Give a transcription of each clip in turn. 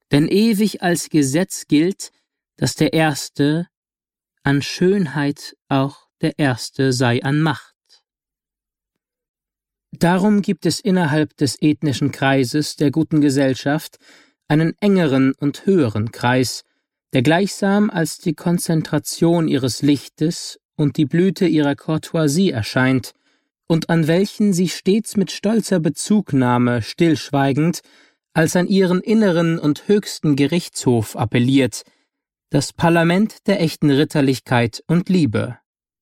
Denn ewig als Gesetz gilt, dass der Erste an Schönheit auch der Erste sei an Macht. Darum gibt es innerhalb des ethnischen Kreises der guten Gesellschaft einen engeren und höheren Kreis, der gleichsam als die Konzentration ihres Lichtes und die Blüte ihrer Courtoisie erscheint und an welchen sie stets mit stolzer Bezugnahme stillschweigend als an ihren inneren und höchsten Gerichtshof appelliert, das Parlament der echten Ritterlichkeit und Liebe.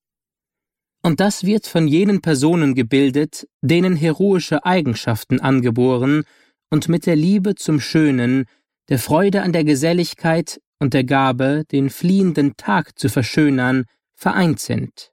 Und das wird von jenen Personen gebildet, denen heroische Eigenschaften angeboren und mit der Liebe zum Schönen, der Freude an der Geselligkeit und der Gabe, den fliehenden Tag zu verschönern, vereint sind.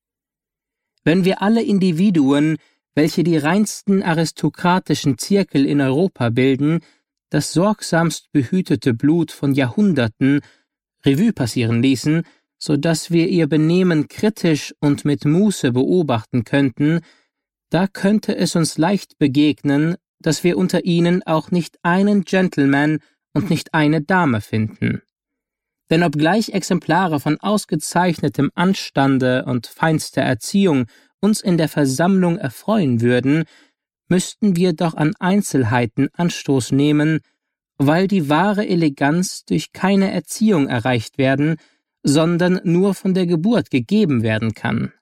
Wenn wir alle Individuen, welche die reinsten aristokratischen Zirkel in Europa bilden, das sorgsamst behütete Blut von Jahrhunderten Revue passieren ließen, so dass wir ihr Benehmen kritisch und mit Muße beobachten könnten, da könnte es uns leicht begegnen, dass wir unter ihnen auch nicht einen Gentleman und nicht eine Dame finden. Denn obgleich Exemplare von ausgezeichnetem Anstande und feinster Erziehung uns in der Versammlung erfreuen würden, müssten wir doch an Einzelheiten Anstoß nehmen, weil die wahre Eleganz durch keine Erziehung erreicht werden, sondern nur von der Geburt gegeben werden kann.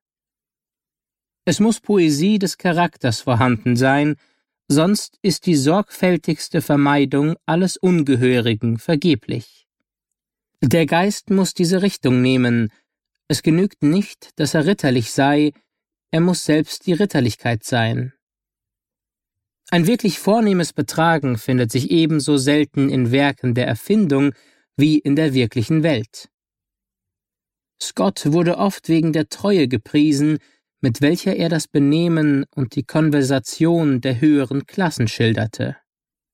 Es muss Poesie des Charakters vorhanden sein, sonst ist die sorgfältigste Vermeidung alles Ungehörigen vergeblich. Der Geist muss diese Richtung nehmen. Es genügt nicht, dass er ritterlich sei, er muss selbst die Ritterlichkeit sein. Ein wirklich vornehmes Betragen findet sich ebenso selten in Werken der Erfindung wie in der wirklichen Welt. Scott wurde oft wegen der Treue gepriesen, mit welcher er das Benehmen und die Konversation der höheren Klassen schilderte.